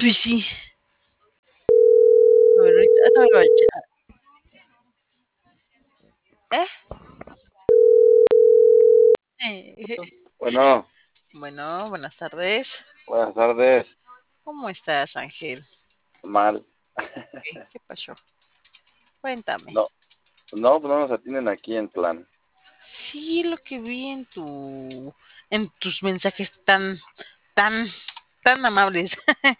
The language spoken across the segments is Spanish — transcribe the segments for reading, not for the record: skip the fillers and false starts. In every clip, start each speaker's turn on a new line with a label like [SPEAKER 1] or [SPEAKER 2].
[SPEAKER 1] Pues sí. A ver, ahorita me lo voy a echar. ¿Eh?
[SPEAKER 2] Bueno,
[SPEAKER 1] Bueno, buenas tardes.
[SPEAKER 2] buenas tardes.
[SPEAKER 1] ¿Cómo estás, Ángel?
[SPEAKER 2] Mal.
[SPEAKER 1] ¿Qué pasó? Cuéntame.
[SPEAKER 2] No, no, pues no nos atienden aquí en plan.
[SPEAKER 1] Sí, lo que vi en tus mensajes tan, tan amables.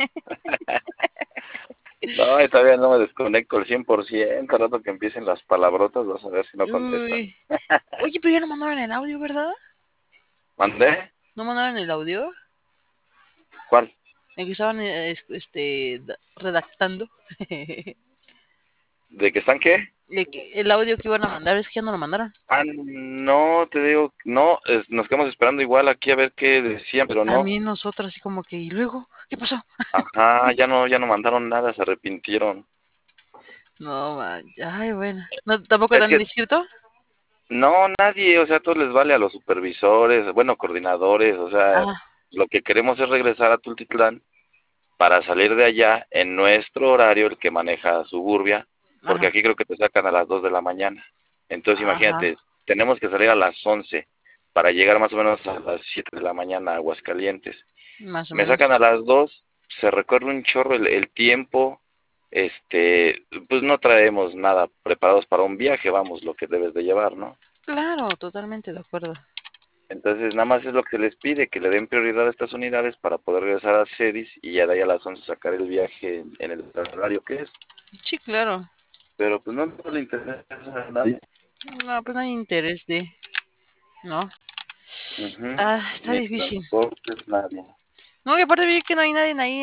[SPEAKER 2] No, y todavía no me desconecto al 100%. Al rato que empiecen las palabrotas, vas a ver si no contestan.
[SPEAKER 1] Uy. Oye, pero ya no mandaron el audio, ¿verdad?
[SPEAKER 2] ¿Mandé?
[SPEAKER 1] ¿No mandaron el audio?
[SPEAKER 2] ¿Cuál?
[SPEAKER 1] El que estaban redactando.
[SPEAKER 2] ¿De que están qué?
[SPEAKER 1] El audio que iban a mandar, es que ya no lo mandaron.
[SPEAKER 2] Ah, no, te digo, no, nos quedamos esperando igual aquí a ver qué decían, pero no.
[SPEAKER 1] También nosotros, así como que, ¿y luego? ¿Qué pasó?
[SPEAKER 2] Ajá, ya no mandaron nada, se arrepintieron.
[SPEAKER 1] No, man. Ay, bueno. ¿No, tampoco te
[SPEAKER 2] Es
[SPEAKER 1] han
[SPEAKER 2] que
[SPEAKER 1] escrito?
[SPEAKER 2] no, nadie, o sea, todo les vale a los supervisores, bueno, coordinadores, o sea,
[SPEAKER 1] Ah,
[SPEAKER 2] lo que queremos es regresar a Tultitlán para salir de allá en nuestro horario, el que maneja Suburbia, porque
[SPEAKER 1] ajá,
[SPEAKER 2] aquí creo que te sacan a las 2 de la mañana. Entonces
[SPEAKER 1] ajá.
[SPEAKER 2] imagínate, tenemos que salir a las 11 para llegar más o menos a las 7 de la mañana a Aguascalientes.
[SPEAKER 1] Más o
[SPEAKER 2] Me sacan
[SPEAKER 1] menos.
[SPEAKER 2] a las 2, se recorre un chorro el tiempo, pues no traemos nada preparados para un viaje, vamos, lo que debes de llevar, ¿no?
[SPEAKER 1] Claro, totalmente de acuerdo.
[SPEAKER 2] Entonces, nada más es lo que les pide, que le den prioridad a estas unidades para poder regresar a CEDIS y ya de ahí a las 11 sacar el viaje en el horario que es.
[SPEAKER 1] Sí, claro.
[SPEAKER 2] Pero pues no le interesa a nadie.
[SPEAKER 1] No, pues no hay interés de... ¿No?
[SPEAKER 2] Ujú.
[SPEAKER 1] Ah, está
[SPEAKER 2] Ni
[SPEAKER 1] difícil.
[SPEAKER 2] transportes, nadie.
[SPEAKER 1] No, y aparte vi que no hay nadie ahí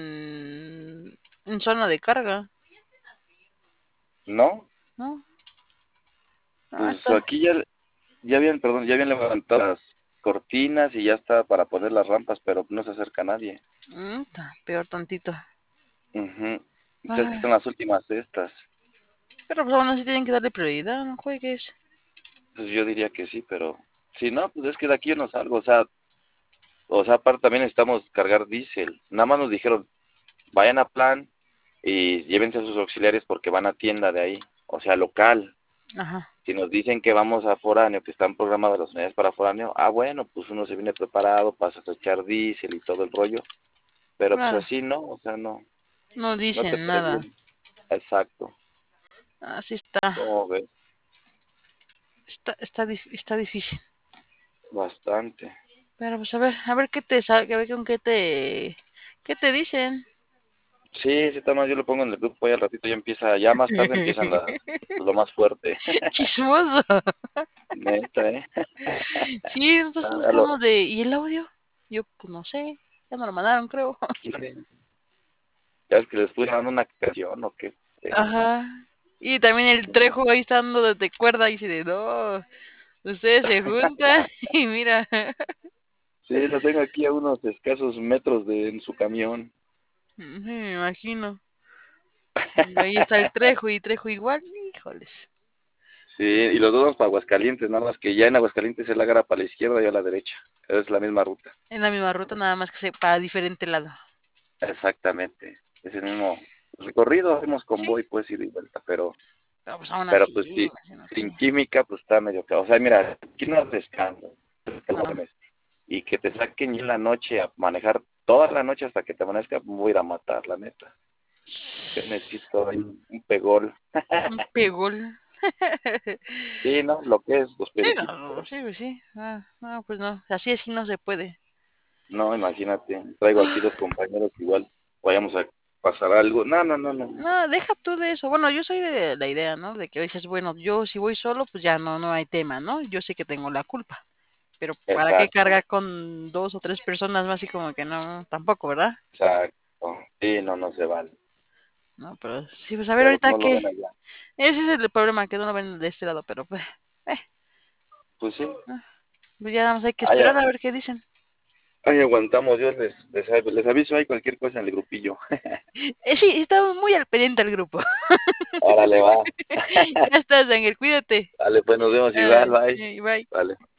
[SPEAKER 1] en zona de carga,
[SPEAKER 2] ¿No?
[SPEAKER 1] ¿no? Ah,
[SPEAKER 2] Pues
[SPEAKER 1] está.
[SPEAKER 2] aquí ya habían levantado las cortinas y ya está para poner las rampas, pero no se acerca nadie.
[SPEAKER 1] Está peor tantito.
[SPEAKER 2] Ujú. Ya es que
[SPEAKER 1] Ah,
[SPEAKER 2] son las últimas de estas.
[SPEAKER 1] pero pues aún así tienen que darle prioridad, no juegues.
[SPEAKER 2] Pues yo diría que sí, pero si no, pues es que de aquí yo no salgo. O sea, aparte también necesitamos cargar diésel. Nada más nos dijeron, vayan a plan y llévense a sus auxiliares porque van a tienda de ahí, o sea, local.
[SPEAKER 1] Ajá.
[SPEAKER 2] Si nos dicen que vamos a foráneo, que están programadas las unidades para foráneo, bueno, pues uno se viene preparado, pasas a echar diésel y todo el rollo. Pero pues
[SPEAKER 1] Claro.
[SPEAKER 2] así no, o sea,
[SPEAKER 1] No
[SPEAKER 2] no te
[SPEAKER 1] dicen nada.
[SPEAKER 2] previene. Exacto.
[SPEAKER 1] Así está.
[SPEAKER 2] ¿Cómo ves?
[SPEAKER 1] Está difícil.
[SPEAKER 2] Bastante.
[SPEAKER 1] Pero pues a ver qué te a ver con qué te dicen.
[SPEAKER 2] Sí, sí, está más, yo lo pongo en el grupo y al ratito ya empieza, ya más tarde empiezan lo más fuerte.
[SPEAKER 1] Chismoso.
[SPEAKER 2] Neta, ¿eh?
[SPEAKER 1] Sí, nosotros nos
[SPEAKER 2] A lo,
[SPEAKER 1] quedamos de, ¿y el audio? Yo, pues no sé, ya me lo mandaron, creo.
[SPEAKER 2] ya es que les puse dando una canción o qué.
[SPEAKER 1] Ajá. Y también el Trejo ahí está dando de cuerda y dice de, no, ustedes se juntan y mira.
[SPEAKER 2] Sí, lo tengo aquí a unos escasos metros en su camión.
[SPEAKER 1] Me imagino. Y ahí está el Trejo y Trejo igual, híjoles.
[SPEAKER 2] Sí, y los dos vamos para Aguascalientes, nada más que ya en Aguascalientes él agarra para la izquierda y a la derecha. Es la misma ruta.
[SPEAKER 1] En la misma ruta, nada más que para diferente lado.
[SPEAKER 2] Exactamente. Es el mismo recorrido, hacemos
[SPEAKER 1] Sí,
[SPEAKER 2] convoy, pues ir y vuelta,
[SPEAKER 1] pero pues aún
[SPEAKER 2] pero
[SPEAKER 1] así,
[SPEAKER 2] pues sí,
[SPEAKER 1] imagínate.
[SPEAKER 2] sin química, pues está medio O sea, mira, aquí no descanso.
[SPEAKER 1] No.
[SPEAKER 2] Y que te saquen en la noche a manejar toda la noche hasta que te amanezca, voy a ir a matar, la neta. Yo necesito ahí un pegol.
[SPEAKER 1] Un pegol.
[SPEAKER 2] Sí, ¿no? Lo que es los
[SPEAKER 1] Sí, no,
[SPEAKER 2] periquitos.
[SPEAKER 1] sí, pues sí. No, pues no. Así es, sí no se puede.
[SPEAKER 2] No, imagínate. Traigo aquí dos compañeros que igual vayamos a pasar algo. No, no, no, no. No.
[SPEAKER 1] No, deja tú de eso. Bueno, yo soy de la idea, ¿no? De que dices, bueno, yo si voy solo, pues ya no hay tema, ¿no? Yo sé que tengo la culpa. Pero ¿para qué
[SPEAKER 2] Exacto,
[SPEAKER 1] cargar con dos o tres personas más y como que no, tampoco, ¿verdad?
[SPEAKER 2] exacto. Sí, no, no se vale.
[SPEAKER 1] No, pero sí, pues a ver
[SPEAKER 2] Pero
[SPEAKER 1] ahorita
[SPEAKER 2] no lo
[SPEAKER 1] qué.
[SPEAKER 2] ven allá.
[SPEAKER 1] Ese es el problema, que no lo ven de este lado, pero pues, eh,
[SPEAKER 2] Pues sí.
[SPEAKER 1] pues ya nada más hay que
[SPEAKER 2] Ahí,
[SPEAKER 1] esperar a ver qué dicen.
[SPEAKER 2] ahí aguantamos. Yo les aviso ahí cualquier cosa en el grupillo.
[SPEAKER 1] Sí, estamos muy al pendiente al grupo.
[SPEAKER 2] Órale, va.
[SPEAKER 1] Ya estás, Ángel, cuídate.
[SPEAKER 2] Vale, pues nos vemos igual. Bye.
[SPEAKER 1] Bye.
[SPEAKER 2] Vale.